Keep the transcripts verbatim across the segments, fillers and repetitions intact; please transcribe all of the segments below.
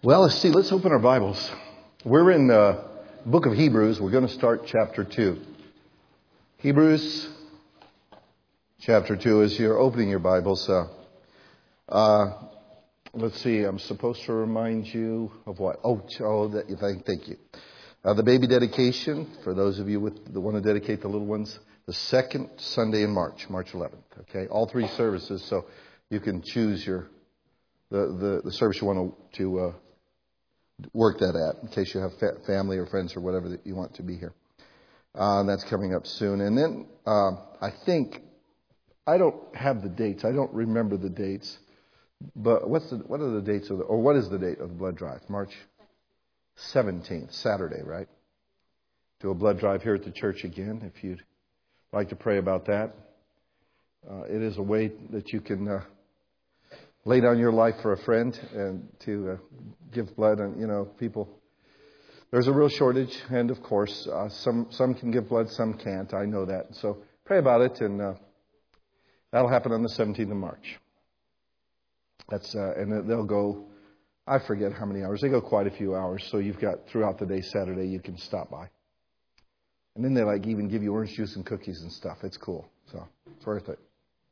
Well, let's see. Let's open our Bibles. We're in the book of Hebrews. We're going to start chapter two. Hebrews chapter two. As you're opening your Bibles, uh, uh, let's see. I'm supposed to remind you of what? Oh, oh that, thank, thank you. Uh, the baby dedication, for those of you with, that want to dedicate the little ones, the second Sunday in March, March eleventh. Okay, all three services, so you can choose your the the, the service you want to to uh, work that at, in case you have fa- family or friends or whatever that you want to be here. Uh, that's coming up soon, and then uh, I think I don't have the dates. I don't remember the dates, but what's the what are the dates of the or what is the date of the blood drive? March seventeenth, Saturday, right? Do a blood drive here at the church again, if you'd like to pray about that. Uh, it is a way that you can uh, lay down your life for a friend and to uh, give blood. And you know, people, there's a real shortage, and of course, uh, some some can give blood, some can't. I know that. So pray about it, and uh, that'll happen on the seventeenth of March. That's uh, and they'll go. I forget how many hours. They go quite a few hours. So you've got throughout the day, Saturday, you can stop by. And then they like even give you orange juice and cookies and stuff. It's cool. So it's worth it.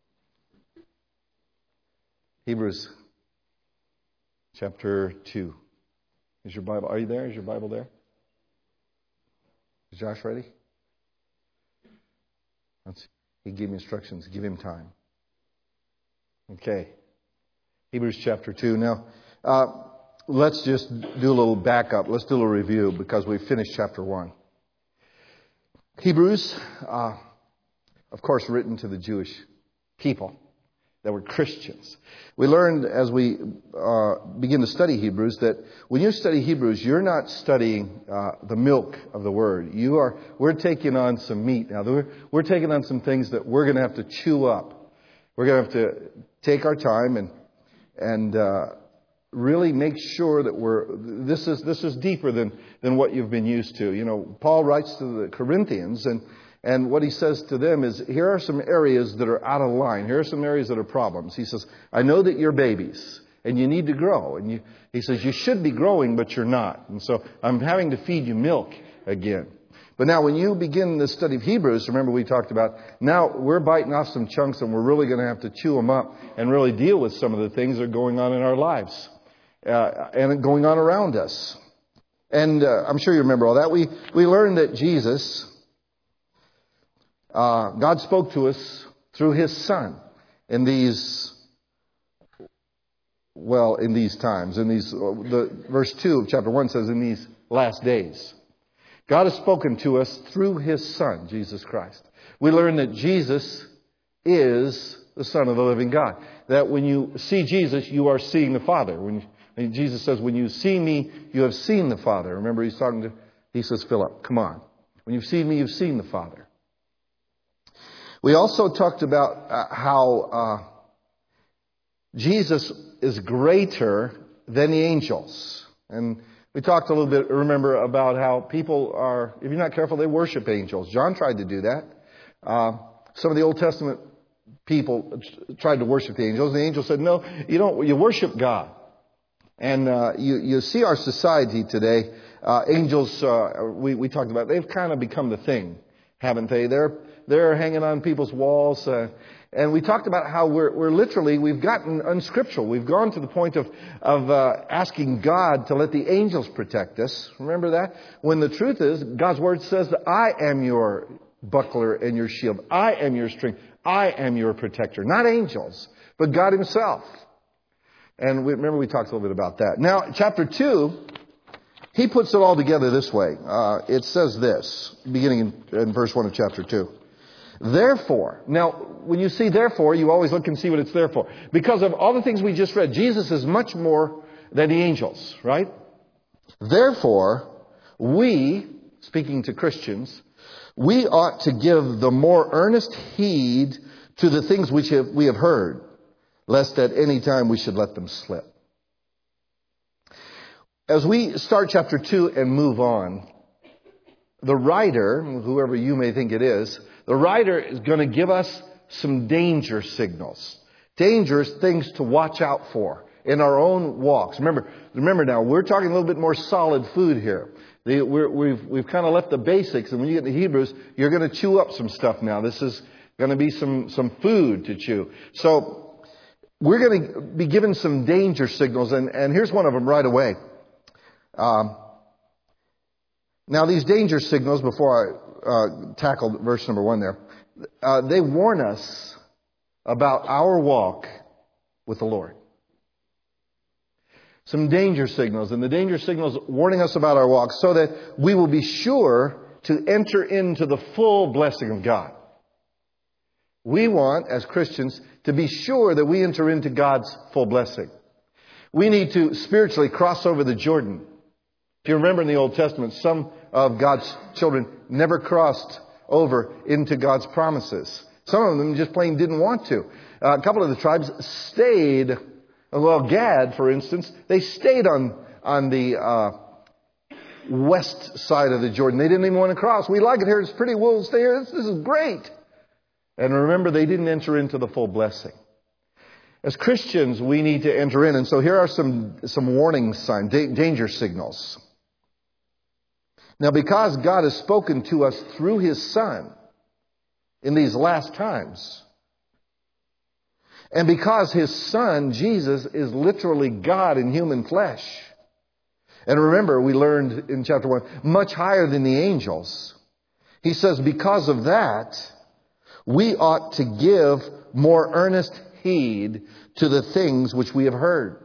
Hebrews chapter two. Is your Bible? Are you there? Is your Bible there? Is Josh ready? Let's, he gave me instructions. Give him time. Okay. Hebrews chapter two. Now, uh, let's just do a little backup. Let's do a little review because we finished chapter one. Hebrews, uh, of course, written to the Jewish people that were Christians. We learned as we uh, begin to study Hebrews that when you study Hebrews, you're not studying uh, the milk of the Word. You are. We're taking on some meat now. We're, we're taking on some things that we're going to have to chew up. We're going to have to take our time and and uh, really make sure that we're. This is this is deeper than than what you've been used to. You know, Paul writes to the Corinthians and. And what he says to them is, here are some areas that are out of line. Here are some areas that are problems. He says, I know that you're babies and you need to grow. And you, he says, you should be growing, but you're not. And so I'm having to feed you milk again. But now when you begin the study of Hebrews, remember we talked about, now we're biting off some chunks and we're really going to have to chew them up and really deal with some of the things that are going on in our lives uh, and going on around us. And uh, I'm sure you remember all that. We, we learned that Jesus... Uh, God spoke to us through His Son in these, well, in these times. In these, the verse two of chapter one says, in these last days. God has spoken to us through His Son, Jesus Christ. We learn that Jesus is the Son of the living God. That when you see Jesus, you are seeing the Father. When, when Jesus says, when you see me, you have seen the Father. Remember, He's talking to, He says, Philip, come on. When you've seen me, you've seen the Father. We also talked about uh, how uh, Jesus is greater than the angels. And we talked a little bit, remember, about how people are, if you're not careful, they worship angels. John tried to do that. Uh, some of the Old Testament people tried to worship the angels. The angel said, no, you don't, you worship God. And uh, you, you see our society today, uh, angels, uh, we, we talked about, they've kind of become the thing, haven't they? They're They're hanging on people's walls. Uh, and we talked about how we're, we're literally, we've gotten unscriptural. We've gone to the point of, of uh, asking God to let the angels protect us. Remember that? When the truth is, God's Word says that I am your buckler and your shield. I am your strength. I am your protector. Not angels, but God Himself. And we, remember we talked a little bit about that. Now, chapter two, he puts it all together this way. Uh, it says this, beginning in, in verse one of chapter two. Therefore, now when you see therefore, you always look and see what it's there for. Because of all the things we just read, Jesus is much more than the angels, right? Therefore, we, speaking to Christians, we ought to give the more earnest heed to the things which have, we have heard, lest at any time we should let them slip. As we start chapter two and move on, the writer, whoever you may think it is, the writer is going to give us some danger signals. Dangerous things to watch out for. in our own walks. Remember, remember now, we're talking a little bit more solid food here. The, we're, we've we've kind of left the basics, and when you get to Hebrews, you're going to chew up some stuff now. This is going to be some some food to chew. So we're going to be given some danger signals, and, and here's one of them right away. Um, now, these danger signals, before I uh, tackle verse number one there, uh, they warn us about our walk with the Lord. Some danger signals, and the danger signals warning us about our walk so that we will be sure to enter into the full blessing of God. We want, as Christians, to be sure that we enter into God's full blessing. We need to spiritually cross over the Jordan. If you remember in the Old Testament, some of God's children never crossed over into God's promises. Some of them just plain didn't want to. Uh, a couple of the tribes stayed. Well, Gad, for instance, they stayed on on the uh, west side of the Jordan. They didn't even want to cross. We like it here. It's pretty. We'll stay here. This, this is great. And remember, they didn't enter into the full blessing. As Christians, we need to enter in. And so here are some, some warning signs, da- danger signals. Now, because God has spoken to us through His Son in these last times, and because His Son, Jesus, is literally God in human flesh. And remember, we learned in chapter one, much higher than the angels. He says, because of that, we ought to give more earnest heed to the things which we have heard.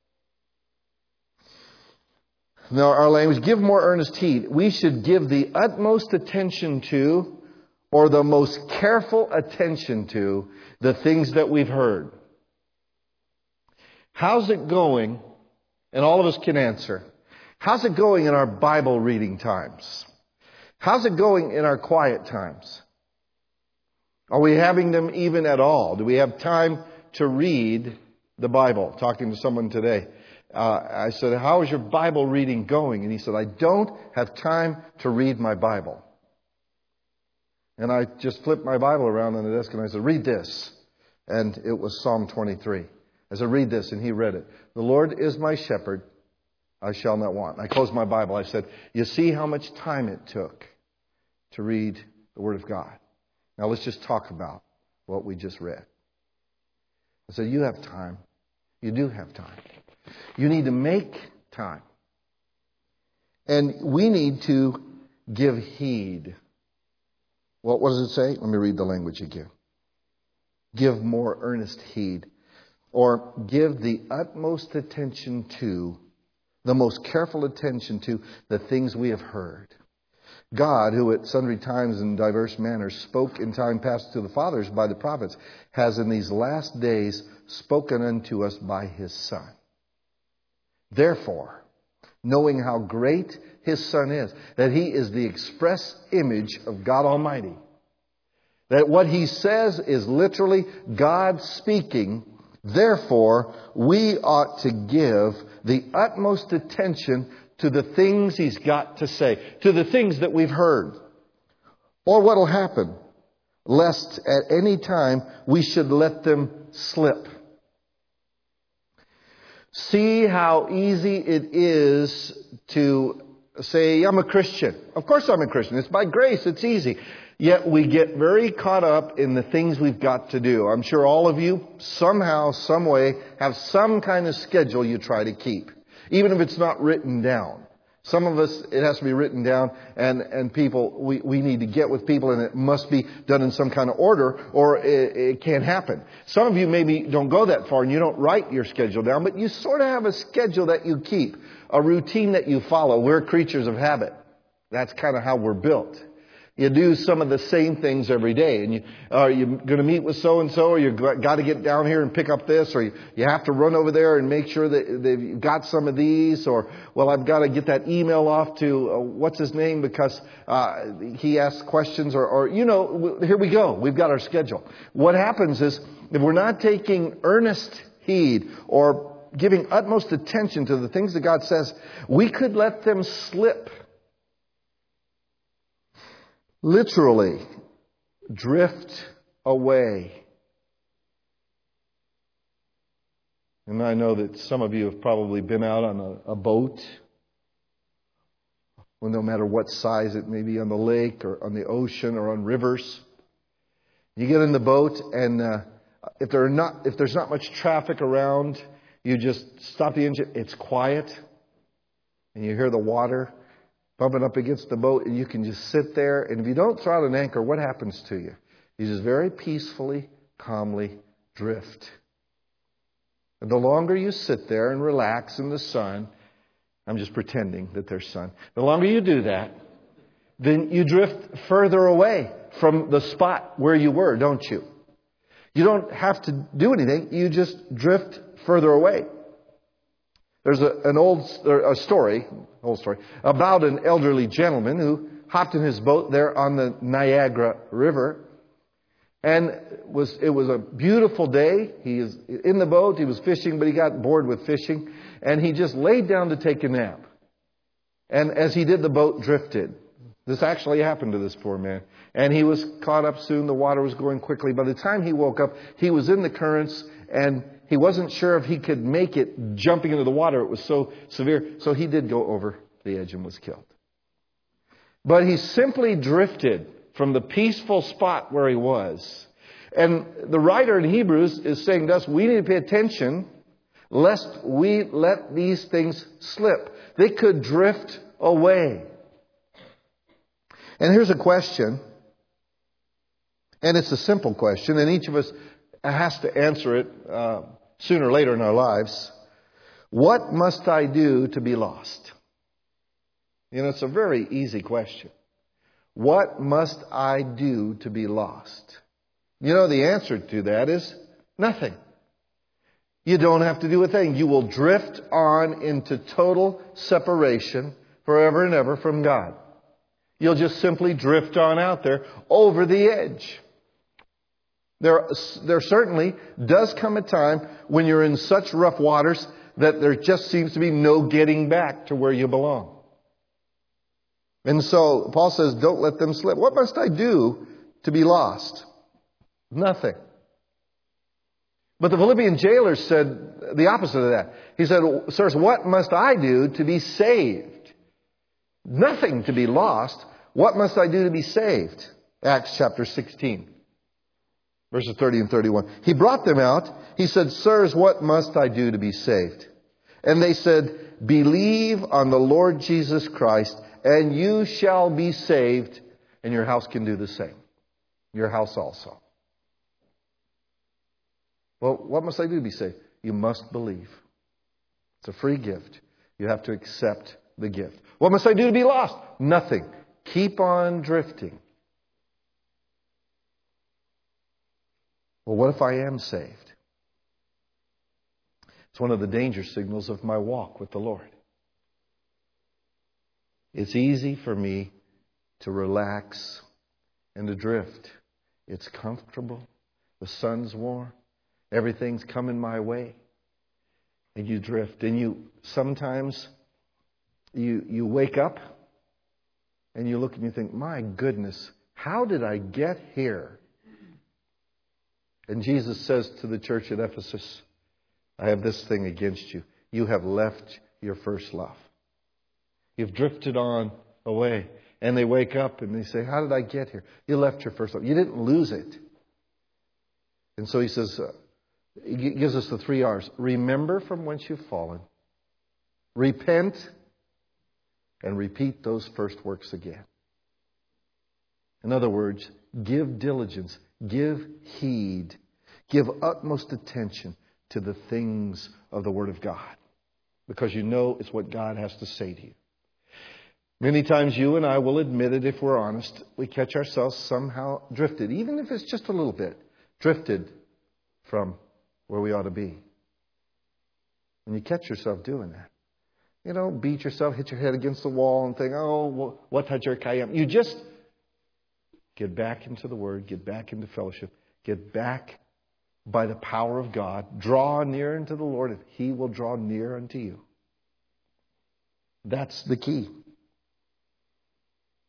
Now, our language, give more earnest heed. We should give the utmost attention to, or the most careful attention to, the things that we've heard. How's it going? And all of us can answer. How's it going in our Bible reading times? How's it going in our quiet times? Are we having them even at all? Do we have time to read the Bible? Talking to someone today. Uh, I said, how is your Bible reading going? And he said, I don't have time to read my Bible. And I just flipped my Bible around on the desk and I said, read this. And it was Psalm twenty-three. I said, read this. And he read it. The Lord is my shepherd. I shall not want. And I closed my Bible. I said, you see how much time it took to read the Word of God. Now let's just talk about what we just read. I said, you have time. You do have time. You need to make time. And we need to give heed. What, what does it say? Let me read the language again. Give more earnest heed. Or give the utmost attention to, the most careful attention to the things we have heard. God, who at sundry times in diverse manners spoke in time past to the fathers by the prophets, has in these last days spoken unto us by His Son. Therefore, knowing how great His Son is, that He is the express image of God Almighty, that what He says is literally God speaking, therefore, we ought to give the utmost attention to the things He's got to say, to the things that we've heard. Or what will happen, lest at any time we should let them slip. See how easy it is to say, I'm a Christian. Of course I'm a Christian. It's by grace. It's easy. Yet we get very caught up in the things we've got to do. I'm sure all of you, somehow, some way, have some kind of schedule you try to keep. Even if it's not written down. Some of us, it has to be written down, and, and people, we, we need to get with people, and it must be done in some kind of order, or it, it can't happen. Some of you maybe don't go that far, and you don't write your schedule down, but you sort of have a schedule that you keep, a routine that you follow. We're creatures of habit. That's kind of how we're built. You do some of the same things every day. And you, are you going to meet with so-and-so, or you've got to get down here and pick up this, or you, you have to run over there and make sure that they've got some of these, or, well, I've got to get that email off to, uh, what's his name, because uh, he asks questions, or, or, you know, here we go. We've got our schedule. What happens is, if we're not taking earnest heed or giving utmost attention to the things that God says, we could let them slip. Literally, drift away. And I know that some of you have probably been out on a, a boat. Well, no matter what size it may be, on the lake or on the ocean or on rivers. You get in the boat, and uh, if there are not, if there's not much traffic around, you just stop the engine. It's quiet, and you hear the water bumping up against the boat, and you can just sit there. And if you don't throw out an anchor, what happens to you? You just very peacefully, calmly drift. And the longer you sit there and relax in the sun, I'm just pretending that there's sun. The longer you do that, then you drift further away from the spot where you were, don't you? You don't have to do anything. You just drift further away. There's a, an old a story, old story, about an elderly gentleman who hopped in his boat there on the Niagara River. And was it was a beautiful day. He is in the boat. He was fishing, but he got bored with fishing. And he just laid down to take a nap. And as he did, the boat drifted. This actually happened to this poor man. And he was caught up soon. The water was going quickly. By the time he woke up, he was in the currents, and he wasn't sure if he could make it jumping into the water. It was so severe. So he did go over the edge and was killed. But he simply drifted from the peaceful spot where he was. And the writer in Hebrews is saying to us, we need to pay attention lest we let these things slip. They could drift away. And here's a question, and it's a simple question, and each of us has to answer it uh, sooner or later in our lives. What must I do to be lost? You know, it's a very easy question. What must I do to be lost? You know, the answer to that is nothing. You don't have to do a thing. You will drift on into total separation forever and ever from God. You'll just simply drift on out there over the edge. There, there certainly does come a time when you're in such rough waters that there just seems to be no getting back to where you belong. And so Paul says, don't let them slip. What must I do to be lost? Nothing. But the Philippian jailer said the opposite of that. He said, sirs, what must I do to be saved? Nothing to be lost. What must I do to be saved? Acts chapter sixteen, verses thirty and thirty-one. He brought them out. He said, sirs, what must I do to be saved? And they said, believe on the Lord Jesus Christ, and you shall be saved, and your house can do the same. Your house also. Well, what must I do to be saved? You must believe. It's a free gift. You have to accept the gift. What must I do to be lost? Nothing. Keep on drifting. Well, what if I am saved? It's one of the danger signals of my walk with the Lord. It's easy for me to relax and to drift. It's comfortable. The sun's warm. Everything's coming my way. And you drift. And you sometimes you you wake up and you look and you think, my goodness, how did I get here? And Jesus says to the church at Ephesus, I have this thing against you. You have left your first love. You've drifted on away. And they wake up and they say, how did I get here? You left your first love. You didn't lose it. And so he says, uh, he gives us the three R's. Remember from whence you've fallen. Repent. And repeat those first works again. In other words, give diligence. Give heed. Give utmost attention to the things of the Word of God. Because you know it's what God has to say to you. Many times you and I will admit it if we're honest. We catch ourselves somehow drifted, even if it's just a little bit, drifted from where we ought to be. When you catch yourself doing that, you don't beat yourself, hit your head against the wall and think, oh, what Kayam. You just get back into the Word, get back into fellowship, get back by the power of God, draw near unto the Lord, and He will draw near unto you. That's the key.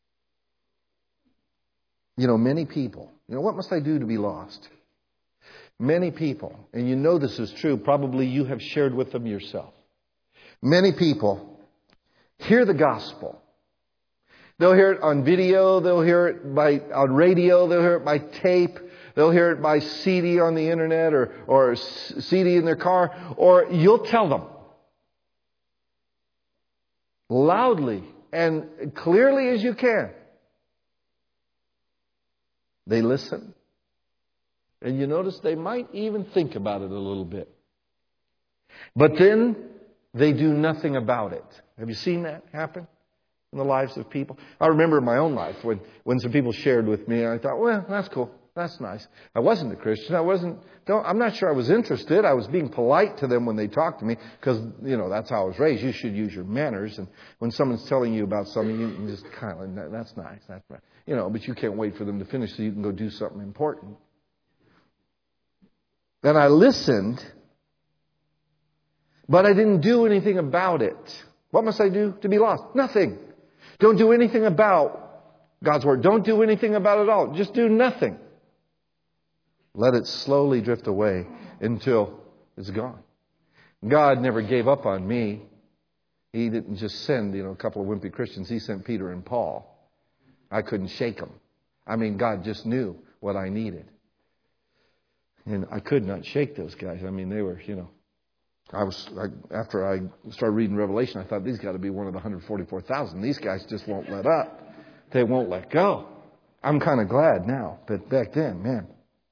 You know, many people, you know, what must I do to be lost? Many people, and you know this is true, probably you have shared with them yourself. Many people hear the gospel. They'll hear it on video, they'll hear it by on radio, they'll hear it by tape, they'll hear it by C D on the internet or, or C D in their car, or you'll tell them loudly and clearly as you can. They listen. And you notice they might even think about it a little bit. But then they do nothing about it. Have you seen that happen in the lives of people? I remember in my own life when, when some people shared with me, I thought, well, that's cool. That's nice. I wasn't a Christian. I wasn't, don't, I'm not sure I was interested. I was being polite to them when they talked to me because, you know, that's how I was raised. You should use your manners. And when someone's telling you about something, you can just kind of, like, that's nice. That's right. You know, but you can't wait for them to finish so you can go do something important. Then I listened, but I didn't do anything about it. What must I do to be lost? Nothing. Don't do anything about God's Word. Don't do anything about it all. Just do nothing. Let it slowly drift away until it's gone. God never gave up on me. He didn't just send, you know, a couple of wimpy Christians. He sent Peter and Paul. I couldn't shake them. I mean, God just knew what I needed. And I could not shake those guys. I mean, they were, you know, I was, I, after I started reading Revelation, I thought these got to be one of the one hundred forty-four thousand. These guys just won't let up. They won't let go. I'm kind of glad now, but back then, man.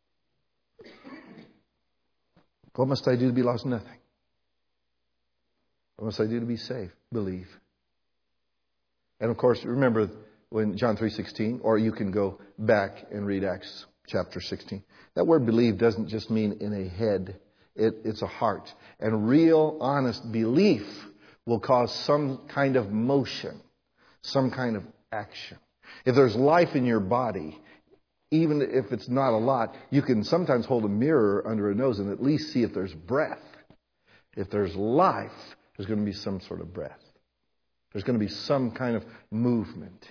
What must I do to be lost? Nothing. What must I do to be saved? Believe. And of course, remember when John three sixteen, or you can go back and read Acts chapter sixteen. That word believe doesn't just mean in a head. It, it's a heart. And real, honest belief will cause some kind of motion, some kind of action. If there's life in your body, even if it's not a lot, you can sometimes hold a mirror under a nose and at least see if there's breath. If there's life, there's going to be some sort of breath. There's going to be some kind of movement.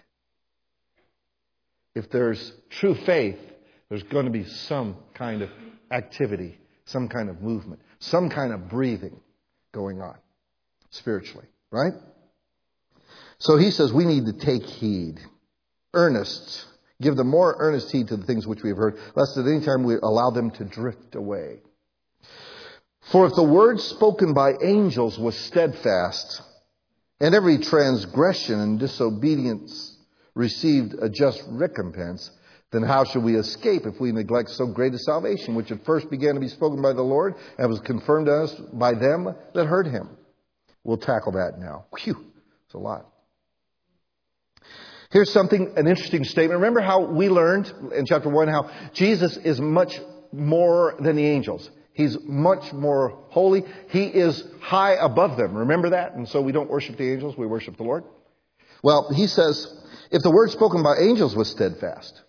If there's true faith, there's going to be some kind of activity, some kind of movement, some kind of breathing going on spiritually, right? So he says we need to take heed. Earnest. Give the more earnest heed to the things which we have heard, lest at any time we allow them to drift away. For if the word spoken by angels was steadfast, and every transgression and disobedience received a just recompense, then how shall we escape if we neglect so great a salvation, which at first began to be spoken by the Lord and was confirmed to us by them that heard him? We'll tackle that now. Whew, it's a lot. Here's something, an interesting statement. Remember how we learned in chapter one how Jesus is much more than the angels. He's much more holy. He is high above them. Remember that? And so we don't worship the angels, we worship the Lord. Well, he says, if the word spoken by angels was steadfast,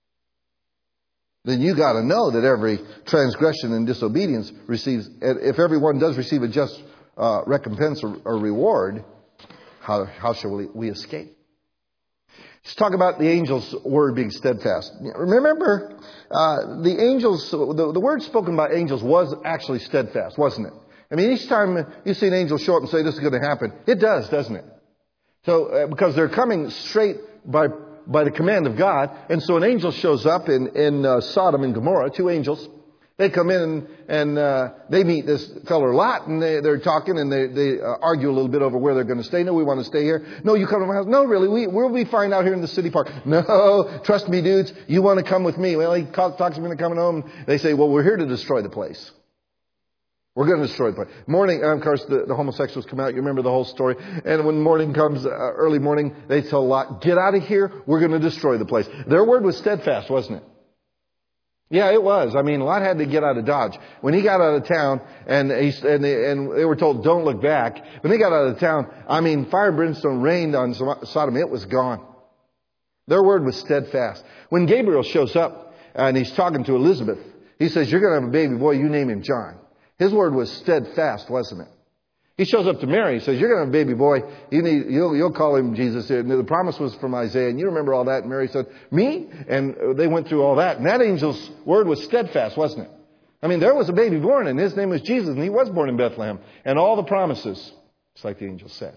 then you got to know that every transgression and disobedience receives, if everyone does receive a just uh, recompense or, or reward, how, how shall we, we escape? Let's talk about the angel's word being steadfast. Remember, uh, the angels, the, the word spoken by angels was actually steadfast, wasn't it? I mean, each time you see an angel show up and say this is going to happen, it does, doesn't it? So, uh, because they're coming straight by by the command of God, and so an angel shows up in in uh, Sodom and Gomorrah, two angels. They come in and, and uh, they meet this fellow Lot, and they, they're talking, and they, they uh, argue a little bit over where they're going to stay. No, we want to stay here. No, you come to my house. No, really, we, we'll be fine out here in the city park. No, trust me, dudes, you want to come with me. Well, he talks them into coming home. They say, well, we're here to destroy the place. We're going to destroy the place. Morning, of course, the, the homosexuals come out. You remember the whole story. And when morning comes, uh, early morning, they tell Lot, get out of here. We're going to destroy the place. Their word was steadfast, wasn't it? Yeah, it was. I mean, Lot had to get out of Dodge. When he got out of town, and, he, and, they, and they were told, don't look back. When they got out of town, I mean, fire and brimstone rained on Sodom. It was gone. Their word was steadfast. When Gabriel shows up, and he's talking to Elizabeth, he says, you're going to have a baby boy. You name him John. His word was steadfast, wasn't it? He shows up to Mary. He says, you're going to have a baby boy. You need, you'll, you'll call him Jesus. And the promise was from Isaiah. And you remember all that. And Mary said, me? And they went through all that. And that angel's word was steadfast, wasn't it? I mean, there was a baby born, and his name was Jesus, and he was born in Bethlehem. And all the promises, just like the angel said.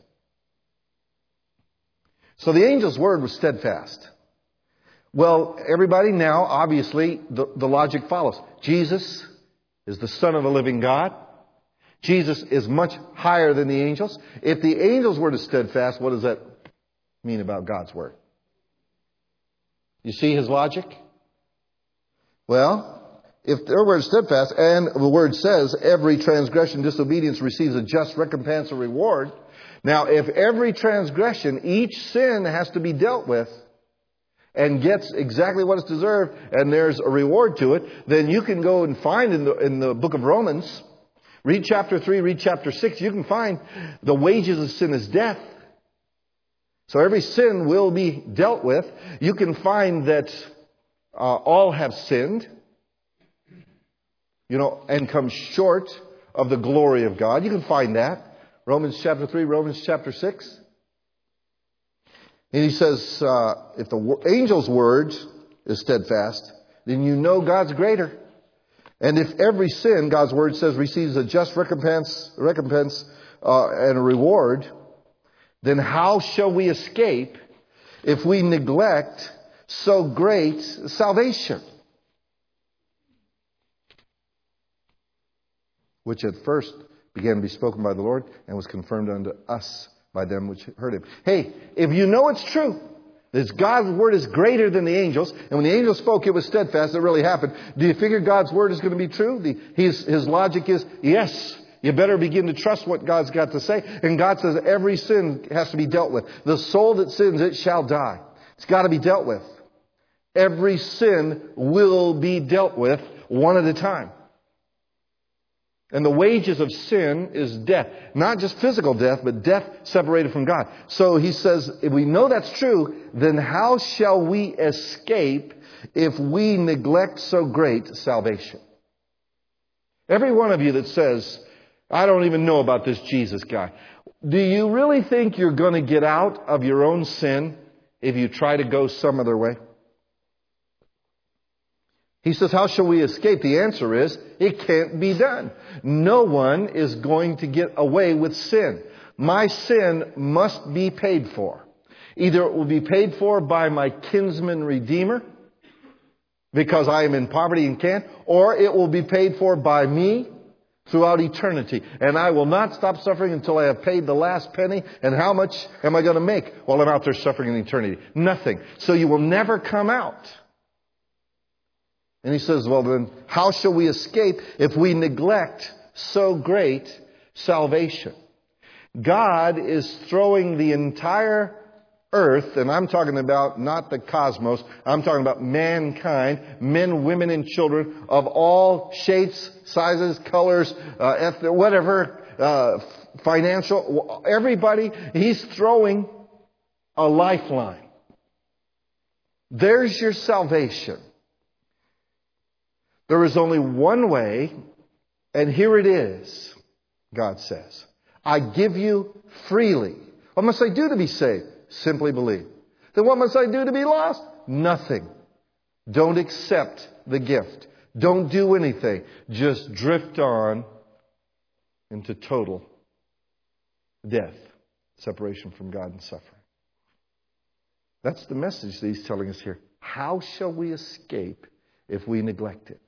So the angel's word was steadfast. Well, everybody now, obviously, the, the logic follows. Jesus is the Son of the living God. Jesus is much higher than the angels. If the angel's word is steadfast, what does that mean about God's word? You see his logic? Well, if their word is steadfast, and the word says every transgression, disobedience receives a just recompense or reward. Now, if every transgression, each sin has to be dealt with and gets exactly what it's deserved, and there's a reward to it, then you can go and find in the, in the book of Romans, read chapter three, read chapter six, you can find the wages of sin is death. So every sin will be dealt with. You can find that uh, all have sinned, you know, and come short of the glory of God. You can find that. Romans chapter three, Romans chapter six. And he says, uh, if the angel's word is steadfast, then you know God's greater. And if every sin, God's word says, receives a just recompense, recompense uh, and a reward, then how shall we escape if we neglect so great salvation? Which at first began to be spoken by the Lord and was confirmed unto us by them which heard him. Hey, if you know it's true, that God's word is greater than the angels, and when the angels spoke, it was steadfast, it really happened. Do you figure God's word is going to be true? The, his, his logic is, yes, you better begin to trust what God's got to say. And God says every sin has to be dealt with. The soul that sins, it shall die. It's got to be dealt with. Every sin will be dealt with one at a time. And the wages of sin is death. Not just physical death, but death separated from God. So he says, if we know that's true, then how shall we escape if we neglect so great salvation? Every one of you that says, I don't even know about this Jesus guy. Do you really think you're going to get out of your own sin if you try to go some other way? He says, how shall we escape? The answer is, it can't be done. No one is going to get away with sin. My sin must be paid for. Either it will be paid for by my kinsman redeemer, because I am in poverty and can't, or it will be paid for by me throughout eternity. And I will not stop suffering until I have paid the last penny. And how much am I going to make while I'm out there suffering in eternity? Nothing. So you will never come out. And he says, well then, how shall we escape if we neglect so great salvation? God is throwing the entire earth, and I'm talking about not the cosmos, I'm talking about mankind, men, women, and children of all shapes, sizes, colors, uh, ethnic, whatever, uh, financial, everybody, he's throwing a lifeline. There's your salvation. There is only one way, and here it is, God says. I give you freely. What must I do to be saved? Simply believe. Then what must I do to be lost? Nothing. Don't accept the gift. Don't do anything. Just drift on into total death, separation from God and suffering. That's the message that he's telling us here. How shall we escape if we neglect it?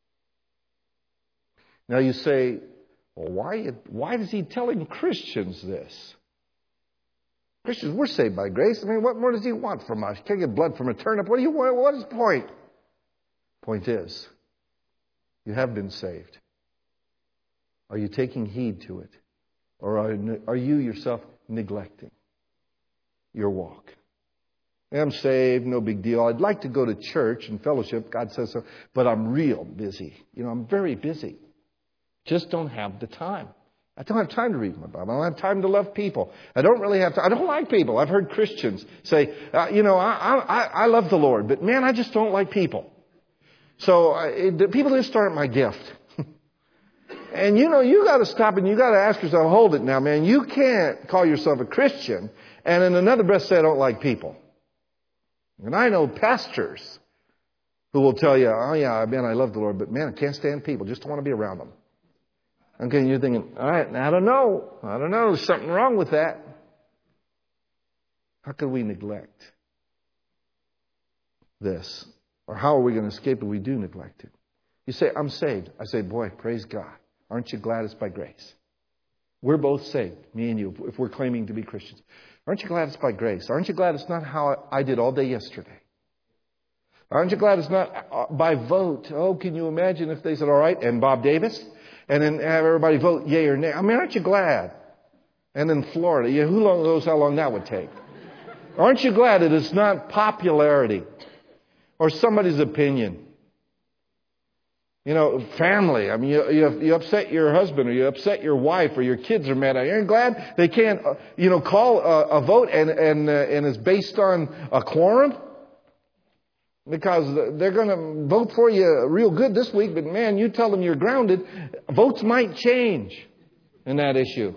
Now you say, well, why, why is he telling Christians this? Christians, we're saved by grace. I mean, what more does he want from us? You can't get blood from a turnip. What do you want? What is the point? Point is, you have been saved. Are you taking heed to it? Or are, are you yourself neglecting your walk? I'm saved, no big deal. I'd like to go to church and fellowship. God says so. But I'm real busy. You know, I'm very busy. Just don't have the time. I don't have time to read my Bible. I don't have time to love people. I don't really have to. I don't like people. I've heard Christians say, uh, you know, I, I, I love the Lord, but man, I just don't like people. So uh, it, the people just aren't my gift. And you know, you got to stop and you got to ask yourself, hold it now, man. You can't call yourself a Christian and in another breath say I don't like people. And I know pastors who will tell you, oh yeah, man, I love the Lord, but man, I can't stand people. Just don't want to be around them. Okay, and you're thinking, all right, I don't know. I don't know. There's something wrong with that. How could we neglect this? Or how are we going to escape if we do neglect it? You say, I'm saved. I say, boy, praise God. Aren't you glad it's by grace? We're both saved, me and you, if we're claiming to be Christians. Aren't you glad it's by grace? Aren't you glad it's not how I did all day yesterday? Aren't you glad it's not by vote? Oh, can you imagine if they said, all right, and Bob Davis? And then have everybody vote yay or nay. I mean, aren't you glad? And in Florida, yeah, who knows how long that would take? Aren't you glad that it's not popularity or somebody's opinion? You know, family. I mean, you, you, you upset your husband or you upset your wife or your kids are mad at you. Aren't you glad they can't, uh, you know, call a, a vote and and uh, and it's based on a quorum? Because they're going to vote for you real good this week, but man, you tell them you're grounded, votes might change in that issue.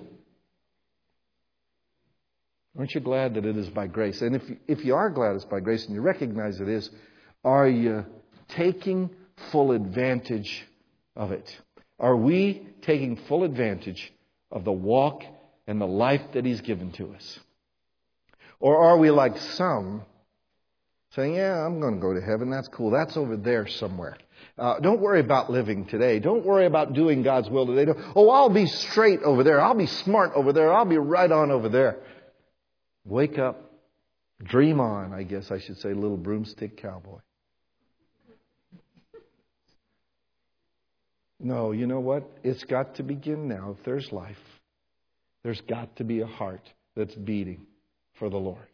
Aren't you glad that it is by grace? And if if you are glad it's by grace and you recognize it is, are you taking full advantage of it? Are we taking full advantage of the walk and the life that He's given to us? Or are we like some saying, yeah, I'm going to go to heaven. That's cool. That's over there somewhere. Uh, don't worry about living today. Don't worry about doing God's will today. Don't, oh, I'll be straight over there. I'll be smart over there. I'll be right on over there. Wake up. Dream on, I guess I should say, little broomstick cowboy. No, you know what? It's got to begin now. If there's life, there's got to be a heart that's beating for the Lord.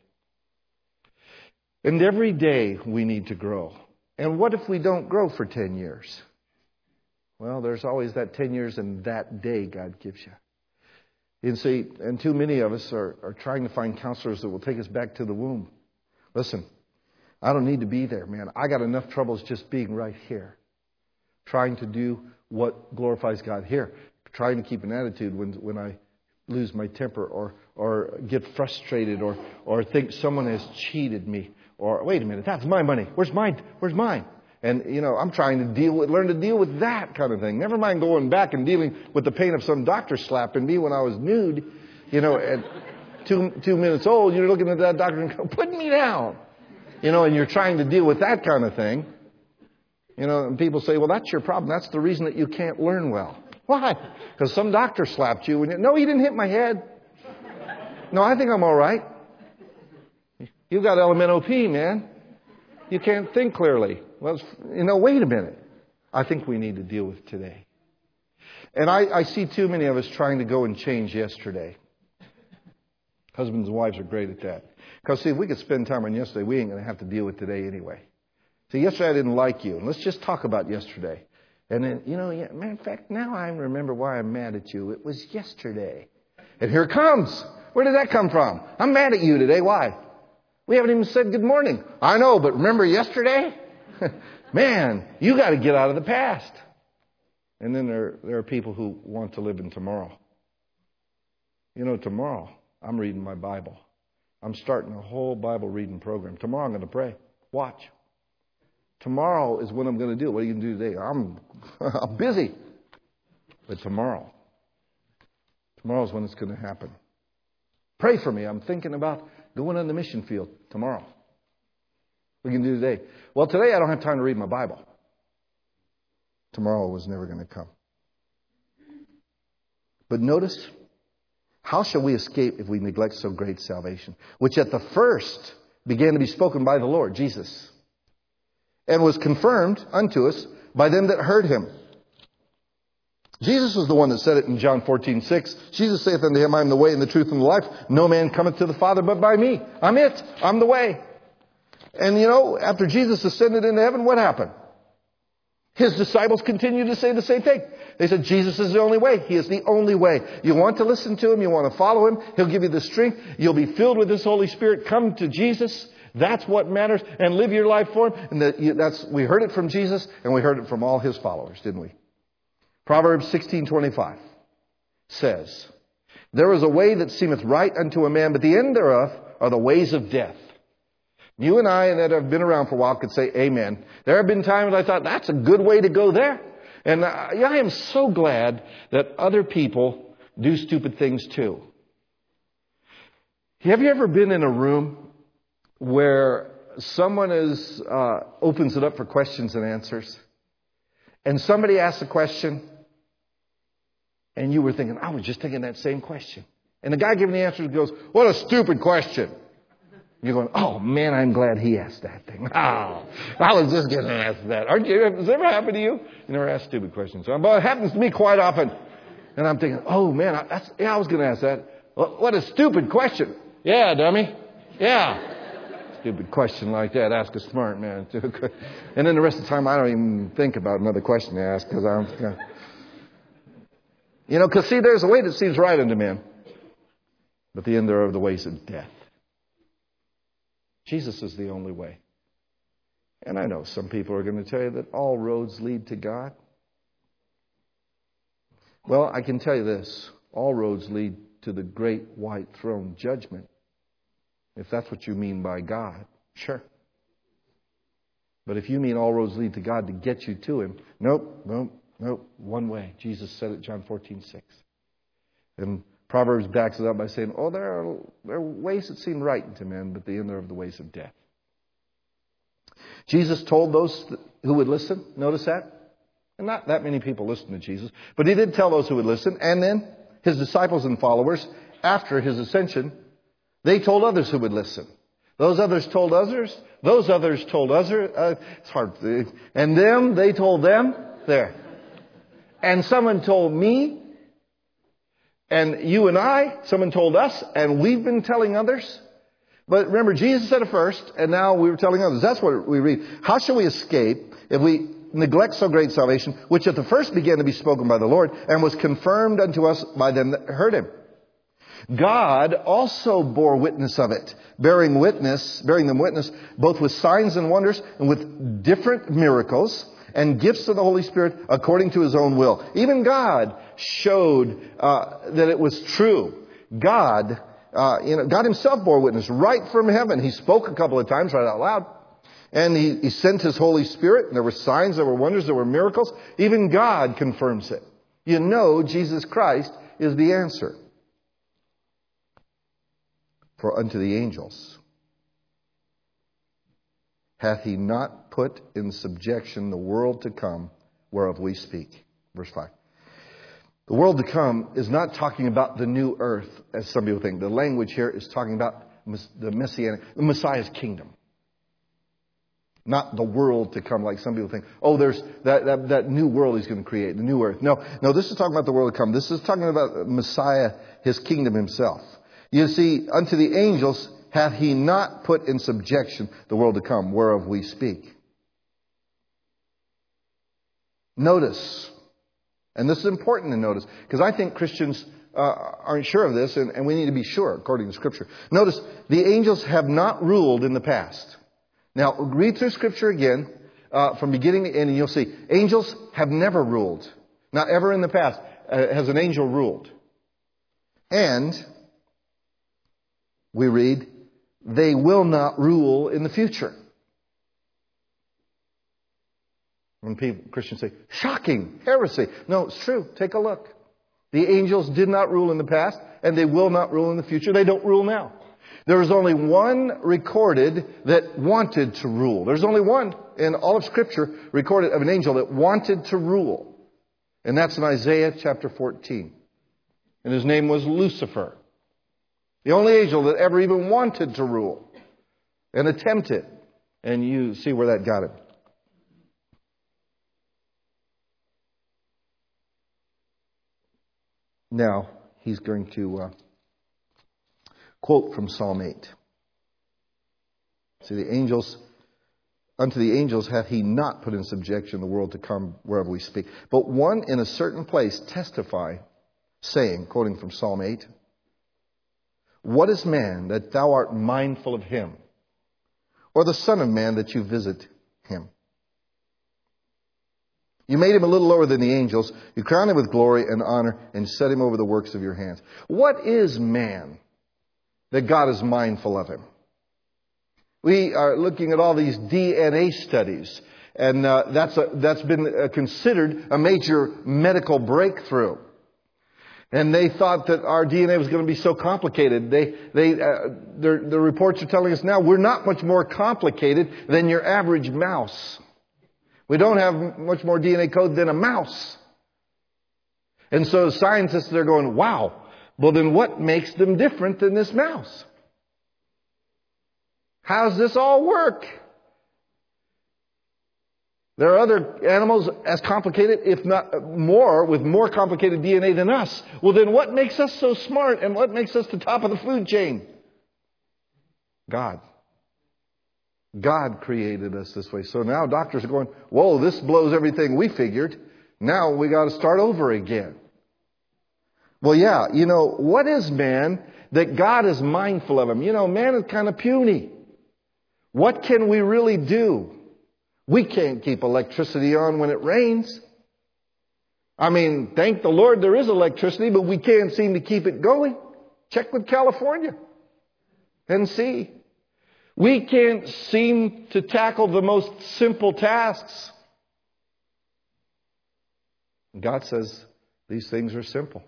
And every day we need to grow. And what if we don't grow for ten years? Well, there's always that ten years and that day God gives you. You see, and too many of us are, are trying to find counselors that will take us back to the womb. Listen, I don't need to be there, man. I got enough troubles just being right here. Trying to do what glorifies God here. Trying to keep an attitude when when I lose my temper or or get frustrated or or think someone has cheated me. Or, wait a minute, that's my money. Where's mine? Where's mine? And, you know, I'm trying to deal with, learn to deal with that kind of thing. Never mind going back and dealing with the pain of some doctor slapping me when I was nude. You know, at two, two minutes old, you're looking at that doctor and go, put me down. You know, and you're trying to deal with that kind of thing. You know, and people say, well, that's your problem. That's the reason that you can't learn well. Why? Because some doctor slapped you. And you, no, he didn't hit my head. No, I think I'm all right. You've got L M N O P, man. You can't think clearly. Well, you know, wait a minute. I think we need to deal with today. And I, I see too many of us trying to go and change yesterday. Husbands and wives are great at that. Because, see, if we could spend time on yesterday, we ain't going to have to deal with today anyway. See, yesterday I didn't like you. And let's just talk about yesterday. And then, you know, yeah, matter of fact, now I remember why I'm mad at you. It was yesterday. And here it comes. Where did that come from? I'm mad at you today. Why? We haven't even said good morning. I know, but remember yesterday? Man, you got to get out of the past. And then there, there are people who want to live in tomorrow. You know, tomorrow, I'm reading my Bible. I'm starting a whole Bible reading program. Tomorrow I'm going to pray. Watch. Tomorrow is when I'm going to do it. What are you going to do today? I'm, I'm busy. But tomorrow, tomorrow is when it's going to happen. Pray for me. I'm thinking about going on the mission field tomorrow. What are you going to do today? Well, today I don't have time to read my Bible. Tomorrow was never going to come. But notice, how shall we escape if we neglect so great salvation? Which at the first began to be spoken by the Lord, Jesus, and was confirmed unto us by them that heard Him. Jesus was the one that said it in John fourteen six. Jesus saith unto him, I am the way and the truth and the life. No man cometh to the Father but by me. I'm it. I'm the way. And you know, after Jesus ascended into heaven, what happened? His disciples continued to say the same thing. They said, Jesus is the only way. He is the only way. You want to listen to Him. You want to follow Him. He'll give you the strength. You'll be filled with His Holy Spirit. Come to Jesus. That's what matters. And live your life for Him. And that, that's, we heard it from Jesus and we heard it from all His followers, didn't we? Proverbs sixteen twenty-five says, there is a way that seemeth right unto a man, but the end thereof are the ways of death. You and I that have been around for a while could say amen. There have been times I thought, that's a good way to go there. And I am so glad that other people do stupid things too. Have you ever been in a room where someone is uh, opens it up for questions and answers, and somebody asks a question, and you were thinking, I was just thinking that same question. And the guy giving the answer goes, what a stupid question. You're going, oh man, I'm glad he asked that thing. Oh, I was just going to ask that. Aren't you? Has it ever happened to you? You never ask stupid questions. But it happens to me quite often. And I'm thinking, oh man, I, that's, yeah, I was going to ask that. What a stupid question. Yeah, dummy. Yeah. Stupid question like that. Ask a smart man. And then the rest of the time, I don't even think about another question to ask because I'm, you know, you know, because see, there's a way that seems right unto men, but the end there are the ways of death. Jesus is the only way. And I know some people are going to tell you that all roads lead to God. Well, I can tell you this. All roads lead to the great white throne judgment. If that's what you mean by God, sure. But if you mean all roads lead to God to get you to Him, nope, nope, nope, one way. Jesus said it, John fourteen six. And Proverbs backs it up by saying, oh, there are, there are ways that seem right to men, but the end are of the ways of death. Jesus told those who would listen, notice that? And not that many people listened to Jesus, but He did tell those who would listen. And then His disciples and followers, after His ascension, they told others who would listen. Those others told others. Those others told others. Uh, it's hard. And them, they told them. There. And someone told me. And you and I, someone told us, and we've been telling others. But remember, Jesus said it first, and now we were telling others. That's what we read. How shall we escape if we neglect so great salvation, which at the first began to be spoken by the Lord, and was confirmed unto us by them that heard Him? God also bore witness of it, bearing witness, bearing them witness, both with signs and wonders, and with different miracles, and gifts of the Holy Spirit according to His own will. Even God showed uh, that it was true. God, uh, you know, God Himself bore witness right from heaven. He spoke a couple of times right out loud. And he, he sent His Holy Spirit. And there were signs, there were wonders, there were miracles. Even God confirms it. You know Jesus Christ is the answer. For unto the angels hath He not put in subjection the world to come, whereof we speak. Verse five. The world to come is not talking about the new earth, as some people think. The language here is talking about the Messianic, the Messiah's kingdom. Not the world to come, like some people think. Oh, there's that, that, that new world He's going to create, the new earth. No, no, this is talking about the world to come. This is talking about Messiah, His kingdom Himself. You see, unto the angels hath He not put in subjection the world to come, whereof we speak. Notice, and this is important to notice, because I think Christians uh, aren't sure of this, and, and we need to be sure, according to Scripture. Notice, the angels have not ruled in the past. Now, read through Scripture again, uh, from beginning to end, and you'll see, angels have never ruled. Not ever in the past uh, has an angel ruled. And we read, they will not rule in the future. When people, Christians say, shocking, heresy. No, it's true. Take a look. The angels did not rule in the past, and they will not rule in the future. They don't rule now. There is only one recorded that wanted to rule. There's only one in all of Scripture recorded of an angel that wanted to rule. And that's in Isaiah chapter fourteen. And his name was Lucifer. The only angel that ever even wanted to rule and attempted. And you see where that got him. Now, he's going to uh, quote from Psalm eight. See, the angels, unto the angels hath He not put in subjection the world to come wherever we speak. But one in a certain place testify, saying, quoting from Psalm eight, what is man that thou art mindful of him? Or the son of man that you visit him? You made him a little lower than the angels. You crowned him with glory and honor and set him over the works of your hands. What is man that God is mindful of him? We are looking at all these D N A studies. And uh, that's a, that's been uh, considered a major medical breakthrough. And they thought that our D N A was going to be so complicated. They, they, uh, the reports are telling us now we're not much more complicated than your average mouse. We don't have much more D N A code than a mouse. And so scientists are going, wow, well then what makes them different than this mouse? How does this all work? There are other animals as complicated, if not more, with more complicated D N A than us. Well, then what makes us so smart and what makes us the top of the food chain? God. God created us this way. So now doctors are going, whoa, this blows everything we figured. Now we got to start over again. Well, yeah, you know, what is man that God is mindful of him? You know, man is kind of puny. What can we really do? We can't keep electricity on when it rains. I mean, thank the Lord there is electricity, but we can't seem to keep it going. Check with California and see. We can't seem to tackle the most simple tasks. God says these things are simple.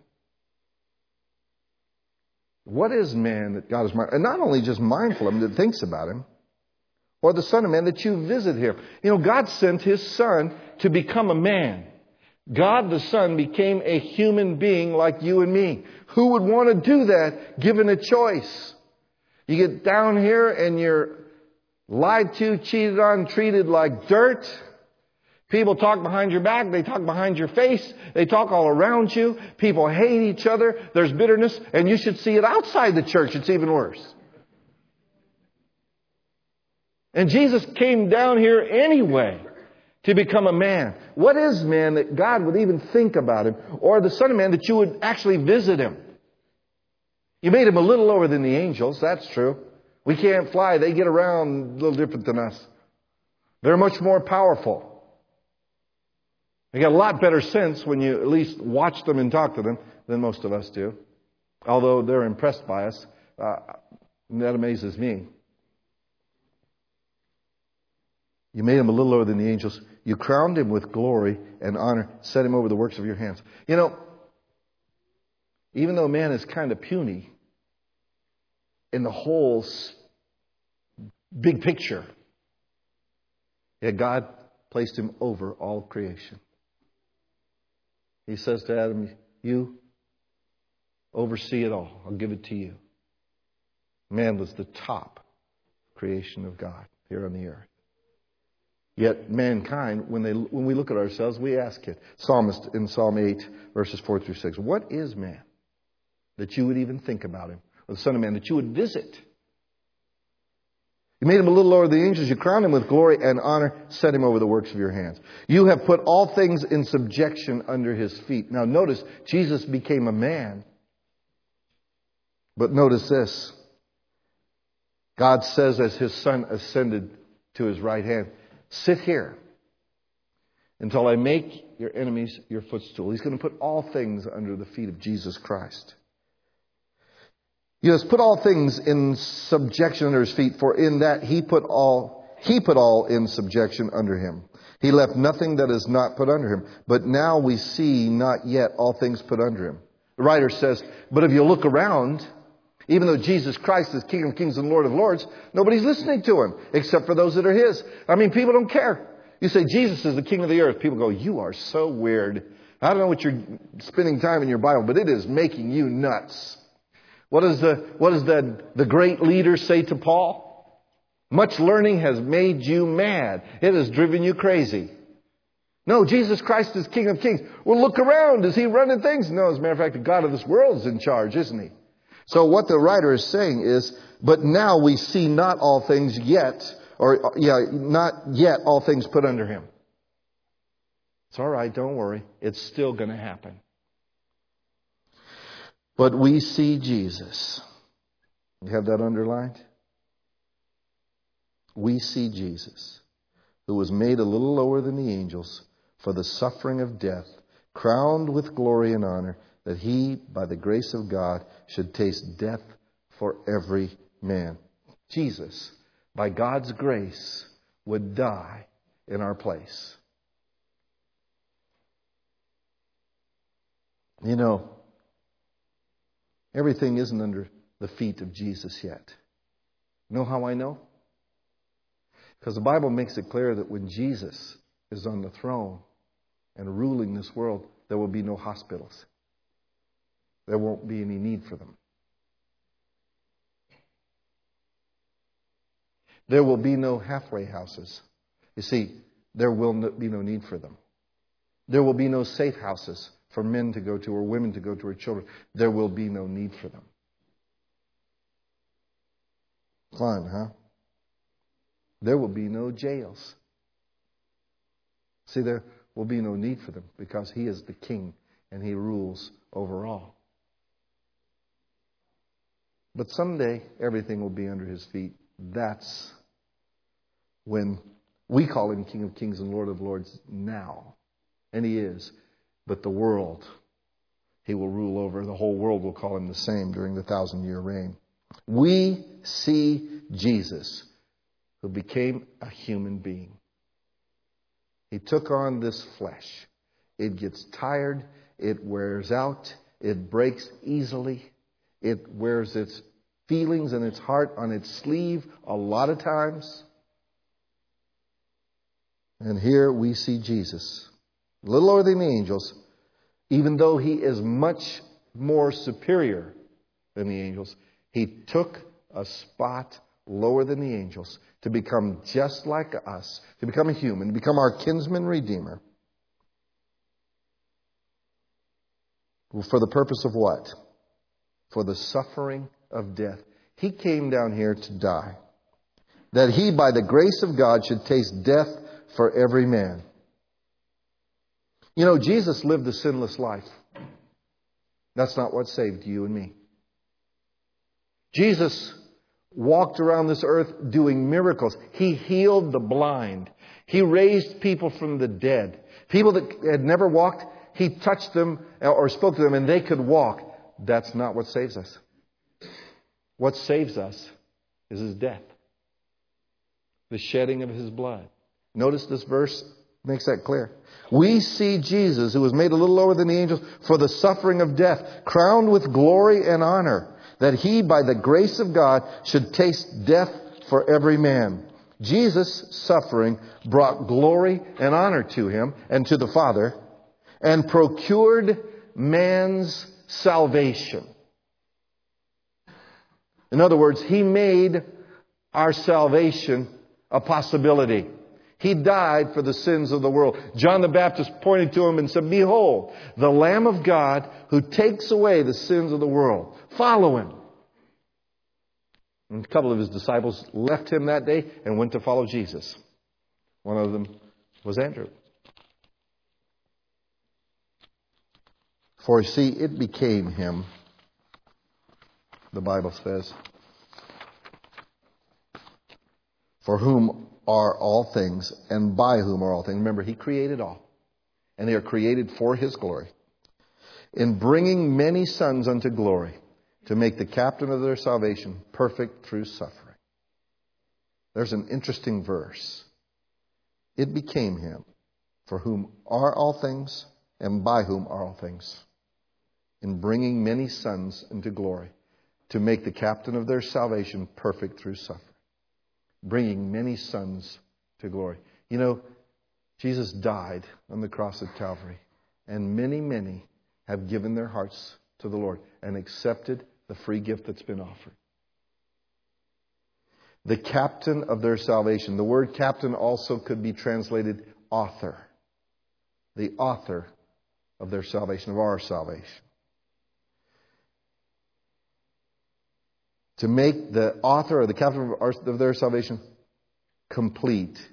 What is man that God is mindful? And not only just mindful of him, that thinks about him. Or the Son of Man that you visit him. You know, God sent His Son to become a man. God the Son became a human being like you and me. Who would want to do that given a choice? You get down here and you're lied to, cheated on, treated like dirt. People talk behind your back. They talk behind your face. They talk all around you. People hate each other. There's bitterness. And you should see it outside the church. It's even worse. And Jesus came down here anyway to become a man. What is man that God would even think about him? Or the Son of Man that you would actually visit him? You made him a little lower than the angels. That's true. We can't fly. They get around a little different than us. They're much more powerful. They got a lot better sense when you at least watch them and talk to them than most of us do. Although they're impressed by us. Uh, that amazes me. You made him a little lower than the angels. You crowned him with glory and honor, set him over the works of your hands. You know, even though man is kind of puny in the whole big picture, yet God placed him over all creation. He says to Adam, you oversee it all. I'll give it to you. Man was the top creation of God here on the earth. Yet mankind, when they when we look at ourselves, we ask it. Psalmist in Psalm eight, verses four through six. What is man that you would even think about him? Or the Son of Man that you would visit? You made him a little lower than the angels. You crowned him with glory and honor. Set him over the works of your hands. You have put all things in subjection under his feet. Now notice, Jesus became a man. But notice this. God says as his Son ascended to his right hand, sit here until I make your enemies your footstool. He's going to put all things under the feet of Jesus Christ. He has put all things in subjection under his feet, for in that he put all he put all in subjection under him. He left nothing that is not put under him. But now we see not yet all things put under him. The writer says, but if you look around, even though Jesus Christ is King of Kings and Lord of Lords, nobody's listening to him except for those that are his. I mean, people don't care. You say Jesus is the King of the earth. People go, you are so weird. I don't know what you're spending time in your Bible, but it is making you nuts. What does the, what does the, the great leader say to Paul? Much learning has made you mad. It has driven you crazy. No, Jesus Christ is King of Kings. Well, look around. Is he running things? No, as a matter of fact, the God of this world is in charge, isn't he? So what the writer is saying is, but now we see not all things yet, or yeah, not yet all things put under him. It's all right, don't worry. It's still going to happen. But we see Jesus. You have that underlined? We see Jesus, who was made a little lower than the angels for the suffering of death, crowned with glory and honor, that he, by the grace of God, should taste death for every man. Jesus, by God's grace, would die in our place. You know, everything isn't under the feet of Jesus yet. You know how I know? Because the Bible makes it clear that when Jesus is on the throne and ruling this world, there will be no hospitals. There won't be any need for them. There will be no halfway houses. You see, there will no, be no need for them. There will be no safe houses for men to go to or women to go to or children. There will be no need for them. Fun, huh? There will be no jails. See, there will be no need for them because He is the King and He rules over all. But someday everything will be under His feet. That's when we call Him King of Kings and Lord of Lords now. And He is. But the world, He will rule over. The whole world will call Him the same during the thousand year reign. We see Jesus, who became a human being. He took on this flesh. It gets tired. It wears out. It breaks easily. It wears its feelings and its heart on its sleeve a lot of times. And here we see Jesus, a little lower than the angels, even though He is much more superior than the angels. He took a spot lower than the angels to become just like us, to become a human, to become our kinsman redeemer. For the purpose of what? For the suffering of death. He came down here to die, that He, by the grace of God, should taste death for every man. You know, Jesus lived a sinless life. That's not what saved you and me. Jesus walked around this earth doing miracles. He healed the blind. He raised people from the dead. People that had never walked, He touched them or spoke to them and they could walk. That's not what saves us. What saves us is His death. The shedding of His blood. Notice this verse makes that clear. We see Jesus, who was made a little lower than the angels, for the suffering of death, crowned with glory and honor, that He, by the grace of God, should taste death for every man. Jesus' suffering brought glory and honor to Him and to the Father, and procured man's salvation. In other words, He made our salvation a possibility. He died for the sins of the world. John the Baptist pointed to Him and said, "Behold, the Lamb of God who takes away the sins of the world. Follow Him." And a couple of His disciples left Him that day and went to follow Jesus. One of them was Andrew. For see, it became Him, the Bible says, for whom are all things, and by whom are all things. Remember, He created all, and they are created for His glory. In bringing many sons unto glory, to make the captain of their salvation perfect through suffering. There's an interesting verse. It became Him, for whom are all things, and by whom are all things. In bringing many sons into glory, to make the captain of their salvation perfect through suffering. Bringing many sons to glory. You know, Jesus died on the cross at Calvary, and many, many have given their hearts to the Lord and accepted the free gift that's been offered. The captain of their salvation. The word captain also could be translated author. The author of their salvation, of our salvation. To make the author or the captain of, our, of their salvation complete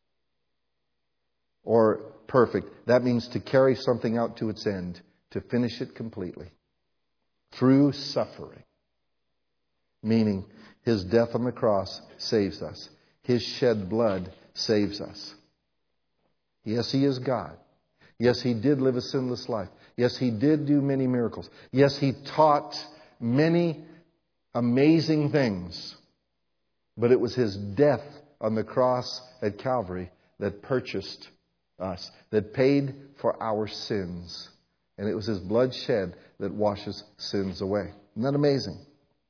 or perfect. That means to carry something out to its end, to finish it completely. Through suffering. Meaning His death on the cross saves us. His shed blood saves us. Yes, He is God. Yes, He did live a sinless life. Yes, He did do many miracles. Yes, He taught many amazing things. But it was His death on the cross at Calvary that purchased us, that paid for our sins. And it was His blood shed that washes sins away. Isn't that amazing?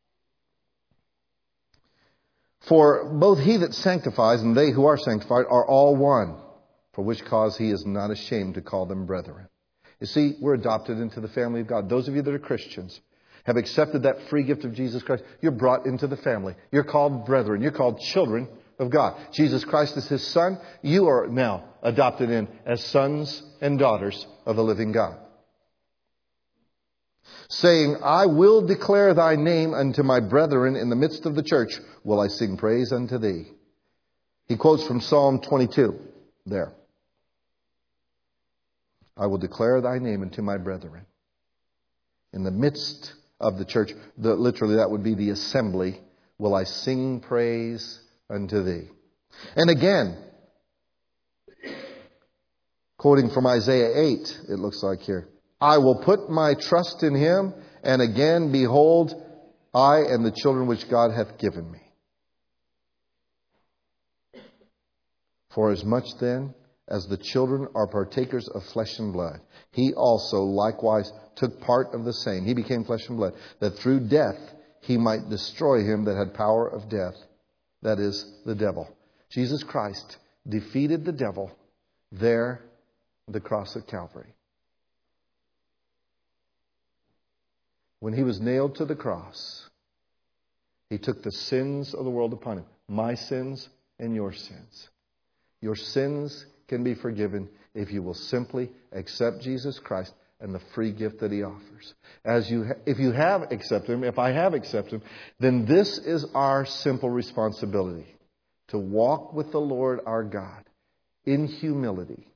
For both He that sanctifies and they who are sanctified are all one, for which cause He is not ashamed to call them brethren. You see, we're adopted into the family of God. Those of you that are Christians have accepted that free gift of Jesus Christ. You're brought into the family. You're called brethren. You're called children of God. Jesus Christ is His Son. You are now adopted in as sons and daughters of the living God. Saying, I will declare Thy name unto my brethren in the midst of the church. Will I sing praise unto Thee? He quotes from Psalm twenty-two there. I will declare Thy name unto my brethren. In the midst of the church, the, literally that would be the assembly. Will I sing praise unto Thee? And again, quoting from Isaiah eight, it looks like here. I will put my trust in Him, and again, behold, I and the children which God hath given me. For as much then as the children are partakers of flesh and blood, He also likewise took part of the same. He became flesh and blood, that through death He might destroy him that had power of death, that is, the devil. Jesus Christ defeated the devil there at the cross of Calvary. When He was nailed to the cross, He took the sins of the world upon Him. My sins and your sins. Your sins can be forgiven if you will simply accept Jesus Christ and the free gift that He offers. As you, ha- if you have accepted Him, if I have accepted Him, then this is our simple responsibility. To walk with the Lord our God in humility.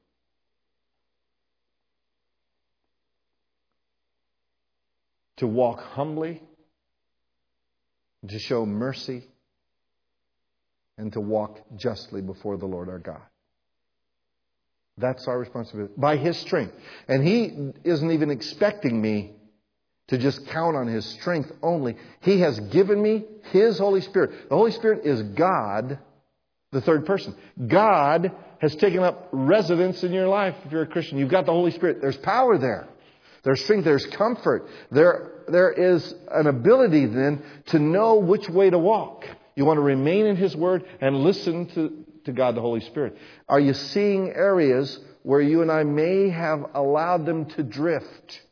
To walk humbly, to show mercy, and to walk justly before the Lord our God. That's our responsibility. By His strength. And He isn't even expecting me to just count on His strength only. He has given me His Holy Spirit. The Holy Spirit is God, the third person. God has taken up residence in your life if you're a Christian. You've got the Holy Spirit. There's power there. There's strength, there's comfort. There, there is an ability then to know which way to walk. You want to remain in His Word and listen to, to God the Holy Spirit. Are you seeing areas where you and I may have allowed them to drift?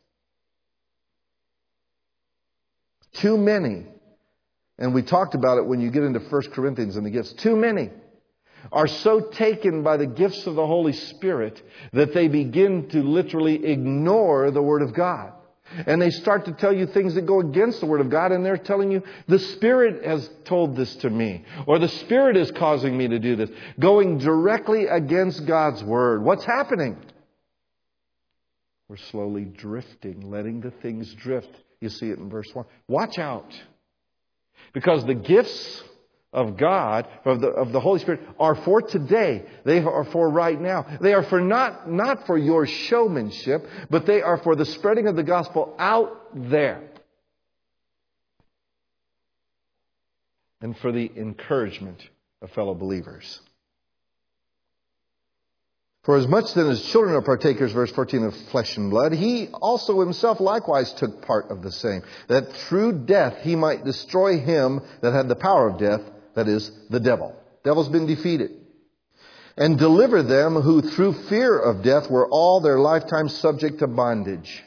Too many. And we talked about it when you get into First Corinthians and the gifts. Too many are so taken by the gifts of the Holy Spirit that they begin to literally ignore the Word of God. And they start to tell you things that go against the Word of God, and they're telling you, the Spirit has told this to me, or the Spirit is causing me to do this, going directly against God's Word. What's happening? We're slowly drifting, letting the things drift. You see it in verse one. Watch out. Because the gifts of God, of the, of the Holy Spirit, are for today. They are for right now. They are for not, not for your showmanship, but they are for the spreading of the gospel out there. And for the encouragement of fellow believers. For as much then as children are partakers, verse fourteen, of flesh and blood, He also Himself likewise took part of the same, that through death He might destroy him that had the power of death, that is, the devil. Devil's been defeated. And deliver them who through fear of death were all their lifetime subject to bondage.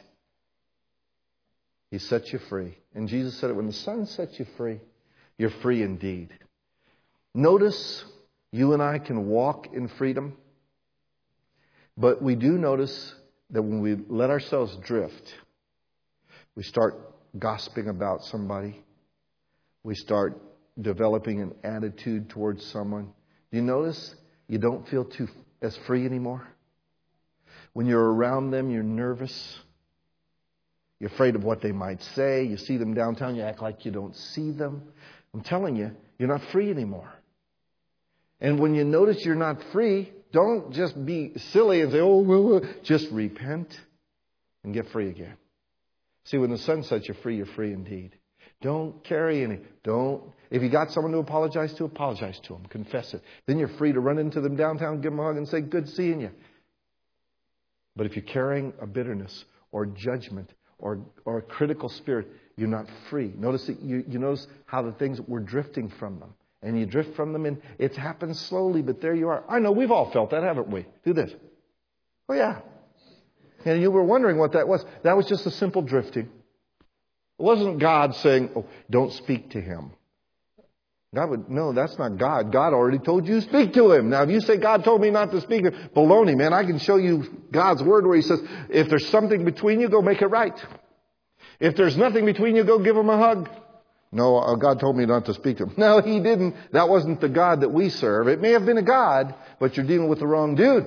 He set you free. And Jesus said it, when the Son sets you free, you're free indeed. Notice you and I can walk in freedom. But we do notice that when we let ourselves drift, we start gossiping about somebody. We start developing an attitude towards someone. Do you notice you don't feel too as free anymore? When you're around them, you're nervous. You're afraid of what they might say. You see them downtown, you act like you don't see them. I'm telling you, you're not free anymore. And when you notice you're not free, don't just be silly and say, oh, well, well. Just repent and get free again. See, when the Son sets you free, you're free indeed. Don't carry any. Don't. If you got someone to apologize to, apologize to them. Confess it. Then you're free to run into them downtown, give them a hug and say, good seeing you. But if you're carrying a bitterness or judgment or, or a critical spirit, you're not free. Notice that you, you notice how the things, we're drifting from them. And you drift from them, and it's happened slowly, but there you are. I know we've all felt that, haven't we? Do this. Oh, yeah. And you were wondering what that was. That was just a simple drifting. It wasn't God saying, oh, don't speak to him. God would, no, that's not God. God already told you to speak to him. Now, if you say God told me not to speak to him, baloney, man. I can show you God's word where he says, if there's something between you, go make it right. If there's nothing between you, go give him a hug. No, uh, God told me not to speak to him. No, he didn't. That wasn't the God that we serve. It may have been a God, but you're dealing with the wrong dude.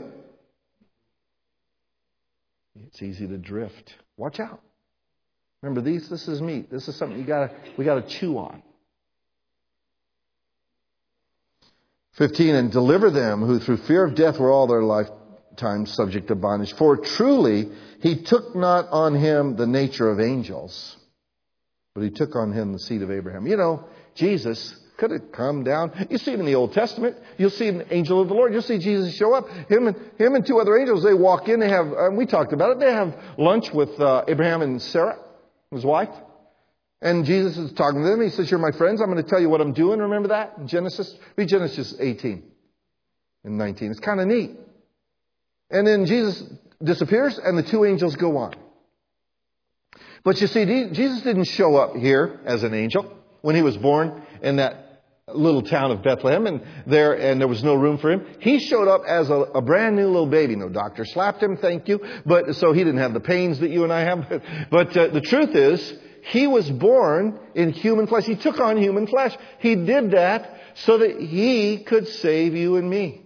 It's easy to drift. Watch out. Remember, these. This is meat. This is something you gotta we gotta chew on. Fifteen, and deliver them who through fear of death were all their lifetime subject to bondage. For truly he took not on him the nature of angels, but he took on him the seed of Abraham. You know, Jesus could have come down. You see it in the Old Testament. You'll see an angel of the Lord. You'll see Jesus show up. Him and him and two other angels, they walk in. They have, and we talked about it, they have lunch with uh, Abraham and Sarah, his wife. And Jesus is talking to them. He says, you're my friends. I'm going to tell you what I'm doing. Remember that? Genesis. Read Genesis eighteen and nineteen. It's kind of neat. And then Jesus disappears and the two angels go on. But you see, Jesus didn't show up here as an angel when he was born in that little town of Bethlehem, and there and there was no room for him. He showed up as a, a brand new little baby. No doctor slapped him, thank you. But so he didn't have the pains that you and I have. But uh, the truth is, he was born in human flesh. He took on human flesh. He did that so that he could save you and me.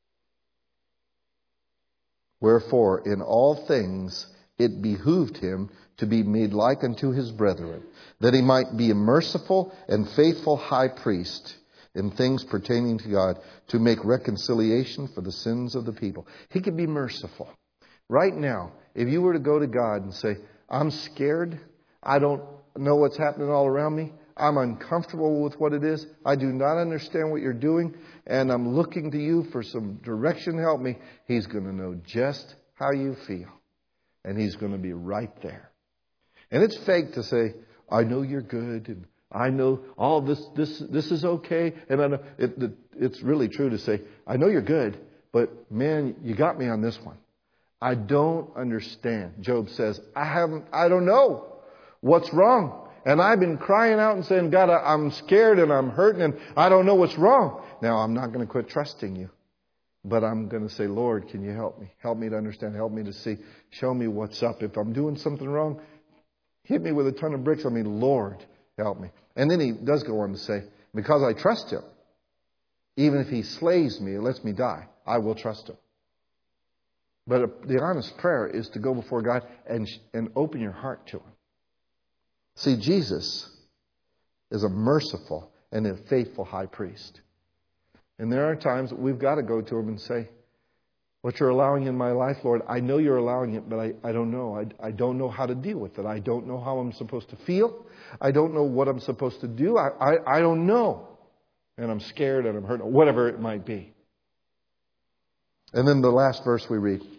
Wherefore, in all things it behooved him to be made like unto his brethren, that he might be a merciful and faithful high priest in things pertaining to God, to make reconciliation for the sins of the people. He could be merciful. Right now, if you were to go to God and say, I'm scared, I don't know what's happening all around me, I'm uncomfortable with what it is, I do not understand what you're doing, and I'm looking to you for some direction to help me, he's going to know just how you feel. And he's going to be right there. And it's fake to say, I know you're good, and I know all this this this is okay. And I know it, it, it's really true to say, I know you're good, but man, you got me on this one. I don't understand. Job says, I haven't, I don't know what's wrong. And I've been crying out and saying, God, I, I'm scared and I'm hurting and I don't know what's wrong. Now, I'm not going to quit trusting you. But I'm going to say, Lord, can you help me? Help me to understand. Help me to see. Show me what's up. If I'm doing something wrong, hit me with a ton of bricks. I mean, Lord, help me. And then he does go on to say, because I trust him, even if he slays me, lets me die, I will trust him. But the honest prayer is to go before God and, and open your heart to him. See, Jesus is a merciful and a faithful high priest. And there are times that we've got to go to him and say, what you're allowing in my life, Lord, I know you're allowing it, but I, I don't know. I, I don't know how to deal with it. I don't know how I'm supposed to feel. I don't know what I'm supposed to do. I, I, I don't know. And I'm scared and I'm hurt, whatever it might be. And then the last verse we read.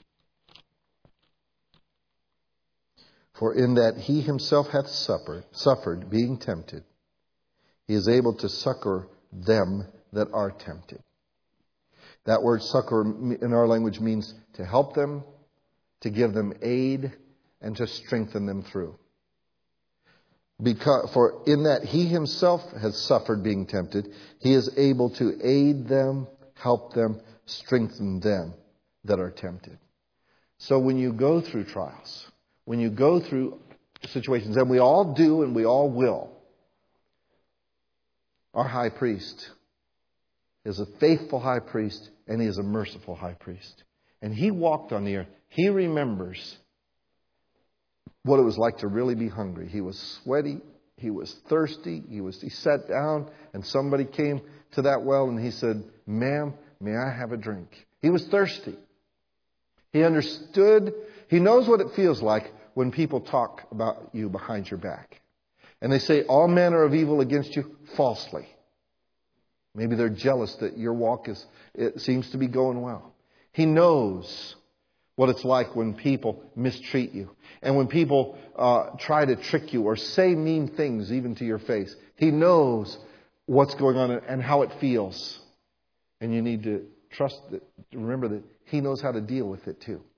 For in that he himself hath suffered, suffered, being tempted, he is able to succor them that are tempted. That word succor in our language means to help them, to give them aid, and to strengthen them through. Because, for in that he himself has suffered being tempted, he is able to aid them, help them, strengthen them that are tempted. So when you go through trials, when you go through situations, and we all do and we all will, our high priest is a faithful high priest, and he is a merciful high priest. And he walked on the earth. He remembers what it was like to really be hungry. He was sweaty. He was thirsty. He was. He sat down, and somebody came to that well, and he said, ma'am, may I have a drink? He was thirsty. He understood. He knows what it feels like when people talk about you behind your back. And they say all manner of evil against you falsely. Maybe they're jealous that your walk is, it seems to be going well. He knows what it's like when people mistreat you. And when people uh, try to trick you or say mean things even to your face. He knows what's going on and how it feels. And you need to trust that, remember that He knows how to deal with it too.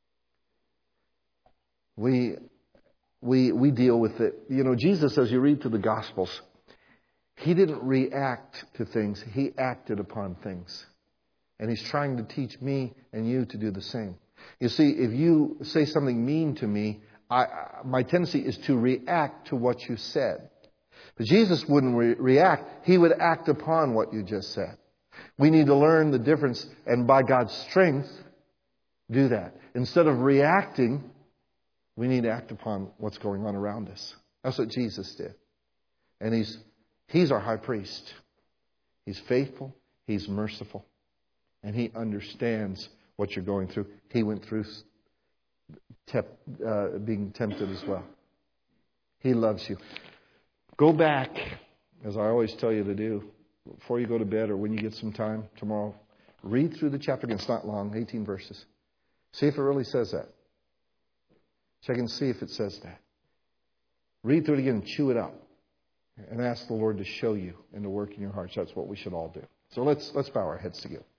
We, we, we deal with it. You know, Jesus, as you read through the Gospels, He didn't react to things. He acted upon things. And He's trying to teach me and you to do the same. You see, if you say something mean to me, I, my tendency is to react to what you said. But Jesus wouldn't re- react. He would act upon what you just said. We need to learn the difference and by God's strength, do that. Instead of reacting, we need to act upon what's going on around us. That's what Jesus did. And He's He's our high priest. He's faithful. He's merciful. And He understands what you're going through. He went through tep, uh, being tempted as well. He loves you. Go back, as I always tell you to do, before you go to bed or when you get some time tomorrow. Read through the chapter again. It's not long, eighteen verses. See if it really says that. Check and see if it says that. Read through it again and chew it up. And ask the Lord to show you and to work in your hearts. That's what we should all do. So let's let's bow our heads together.